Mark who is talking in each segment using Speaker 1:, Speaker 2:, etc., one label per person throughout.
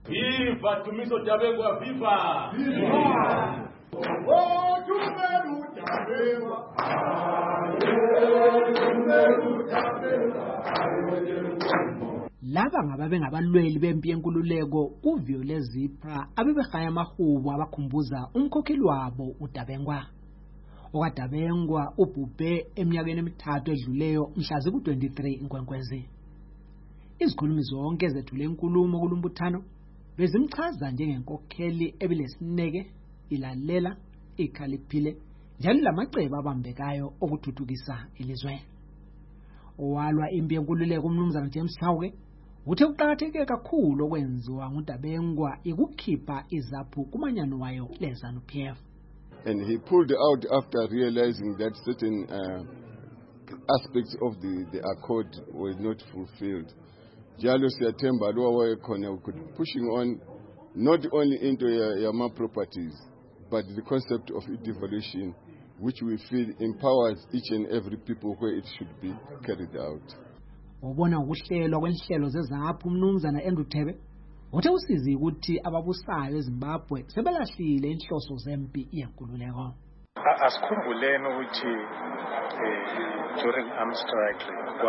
Speaker 1: Viva Tumiso Dabengwa, viva!
Speaker 2: Viva! Oh, Tumeru Dabengwa!
Speaker 3: Laba ngababe ngabalweli bempi yenkululeko kuViole Zipra abebehaya amahubo abakhumbuza umkhokheli wabo uDabengwa. OkaDabengwa ubhubhe eminyakeni emithathu edluleyo mhla ziku-23 Nkwenkwezi. Izikhulumi zonke ezethule inkulumo kulumbuthano bezimchaza njengenkokheli ebilesineke, ilalela, ikhaliphile njalo lamacebo abambekayo okuthuthukisa ilizwe. Owalwa impi yenkululeko uMnumzana James Chauke uthe kuqakatheke kakhulu okwenziwa nguDabengwa ikukhipha izaphu kumanyano wayo leZANU-PF.
Speaker 4: And he pulled out after realizing that certain aspects of the accord were not fulfilled. Jalo siyathemba lo wayekhona pushing on not only into Yama properties, but the concept of devolution, which we feel empowers each and every people where it should be carried out.
Speaker 3: Ubona ukuhlelwa kwenhlelo zezaphu uMnumzana Andrew Thebe uthe usizi ukuthi ababusayo eZimbabwe sebelahlile inhloso zempi yenkululeko.
Speaker 5: Asikhumbuleni ukuthi during armed strike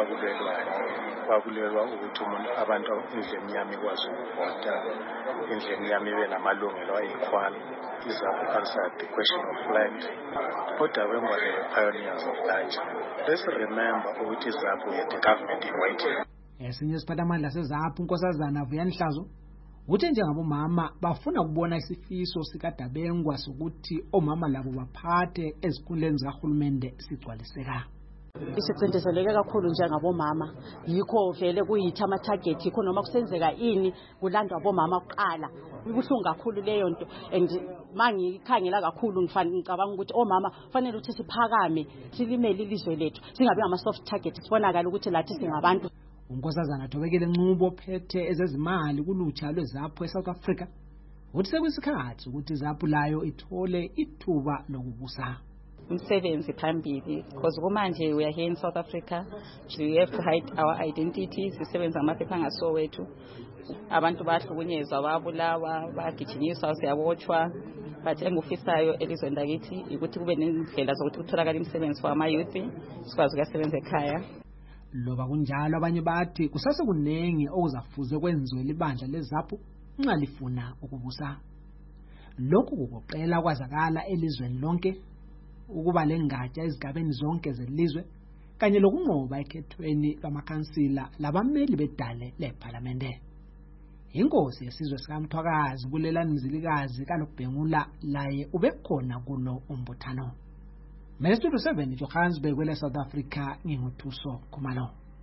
Speaker 5: kwakulelwa ukuthi abantu indle emnyama ikwazi ukuvota, indle emnyama ibe namalungelo ayi-equal, izaphu answered the question of land. ODabengwa were pioneers of that. Let's remember ukuthi izaphu had the government in waiting.
Speaker 3: Esinye isiphathamandla sezaphu uNkosazana Vuyanhlazo uthe njengabomama bafuna ukubona isifiso sikaDabengwa sokuthi omama labo baphathe ezikhundleni zikahulumende sigcwaliseka.
Speaker 6: Isicindezeleke kakhulu njengabomama, yikho vele kuyithi ama-target yikho noma kusenzeka ini kulandwa abomama kuqala. Ibuhlungu kakhulu leyo nto, and mangikhangela kakhulu ngicabanga ukuthi omama fanele ukuthi siphakame silimele ilizwe lethu, singabe ama-soft target, sibonakala ukuthi lathi singabantu.
Speaker 3: uNkosazana Thobekile Ncubo ophethe ezezimali kulutsha lwezaphu eSouth Africa uthi sekuyisikhathi ukuthi izaphu layo ithole ithuba lokubusa.
Speaker 7: Umsebenzi phambili because kumanje we are here in South Africa, we have to hide our identities. Sisebenza amaphepha angasowethu, abantu bahlukunyezwa, babulawa, bagijinyiswa, siyabotshwa, but engufisayo elizweni lakithi ukuthi kube nendlela zokuthi kutholakala imisebenzi for ama-youth sikwazi ukusebenza ekhaya.
Speaker 3: Loba kunjalo abanye bathi kusase kunengi okuzafuze kwenziwe libandla lezaphu nxa lifuna ukubusa. Lokhu kugoqela kwazakala elizweni lonke, ukuba lengatsha ezigabeni zonke zelizwe kanye lokunqoba ekhethweni lamakhansila labameli bedale leParlamente. Inkosi yesizwe sikaMthwakazi Bulelani Mzilikazi kaNobhengula laye ubekhona kulo umbuthano. Studio 7 Johannesburg, South Africa, nginguthuso Khumalo.